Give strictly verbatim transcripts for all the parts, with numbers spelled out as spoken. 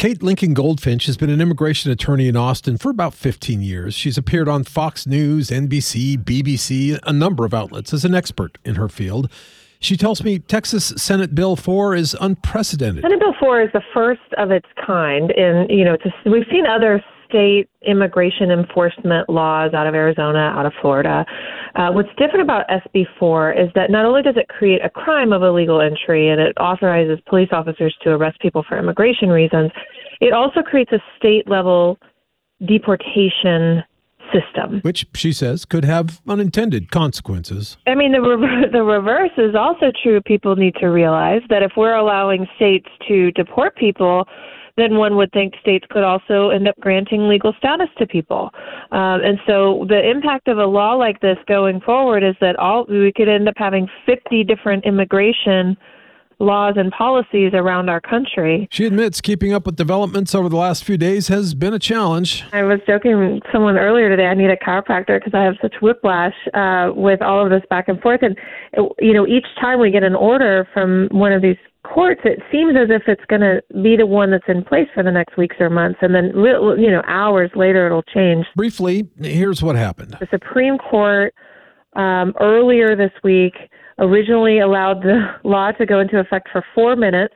Kate Lincoln Goldfinch has been an immigration attorney in Austin for about fifteen years. She's appeared on Fox News, N B C, B B C, a number of outlets as an expert in her field. She tells me Texas Senate Bill four is unprecedented. Senate Bill four is the first of its kind. In you know, it's a, we've seen other state immigration enforcement laws out of Arizona, out of Florida. Uh, what's different about S B four is that not only does it create a crime of illegal entry and it authorizes police officers to arrest people for immigration reasons, it also creates a state-level deportation system. Which, she says, could have unintended consequences. I mean, the, re- the reverse is also true. People need to realize that if we're allowing states to deport people, then one would think states could also end up granting legal status to people. Um, and so the impact of a law like this going forward is that all we could end up having fifty different immigration laws and policies around our country. She admits keeping up with developments over the last few days has been a challenge. I was joking with someone earlier today, I need a chiropractor because I have such whiplash uh, with all of this back and forth. And, you know, each time we get an order from one of these courts, it seems as if it's going to be the one that's in place for the next weeks or months. And then, you know, hours later, it'll change. Briefly, here's what happened. The Supreme Court um, earlier this week originally allowed the law to go into effect for four minutes,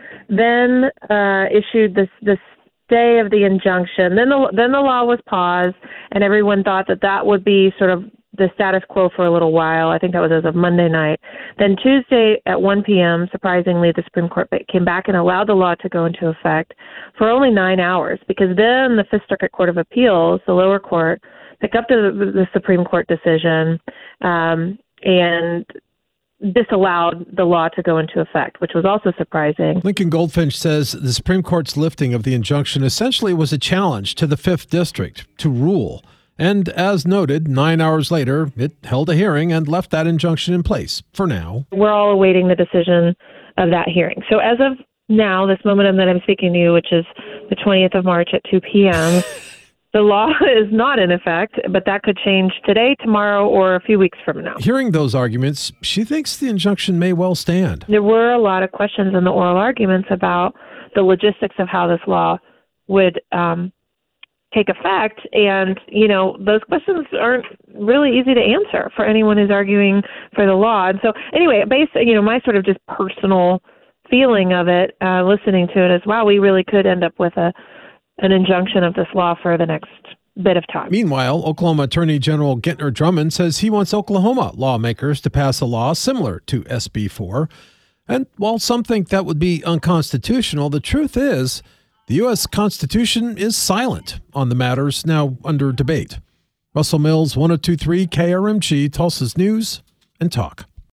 then uh, issued this, this stay of the injunction. Then the, then the law was paused, and everyone thought that that would be sort of the status quo for a little while. I think that was as of Monday night. Then Tuesday at one p.m., surprisingly, the Supreme Court came back and allowed the law to go into effect for only nine hours, because then the Fifth Circuit Court of Appeals, the lower court, picked up the, the Supreme Court decision um, and disallowed the law to go into effect, which was also surprising. Lincoln Goldfinch says the Supreme Court's lifting of the injunction essentially was a challenge to the Fifth District to rule. And as noted, nine hours later, it held a hearing and left that injunction in place for now. We're all awaiting the decision of that hearing. So as of now, this moment that I'm speaking to you, which is the twentieth of March at two p.m., the law is not in effect, but that could change today, tomorrow, or a few weeks from now. Hearing those arguments, she thinks the injunction may well stand. There were a lot of questions in the oral arguments about the logistics of how this law would um, take effect. And, you know, those questions aren't really easy to answer for anyone who's arguing for the law. And so anyway, based, you know, my sort of just personal feeling of it, uh, listening to it is, wow, we really could end up with a an injunction of this law for the next bit of time. Meanwhile, Oklahoma Attorney General Gentner Drummond says he wants Oklahoma lawmakers to pass a law similar to S B four. And while some think that would be unconstitutional, the truth is the U S Constitution is silent on the matters now under debate. Russell Mills, one oh two point three K R M G, Tulsa's News and Talk.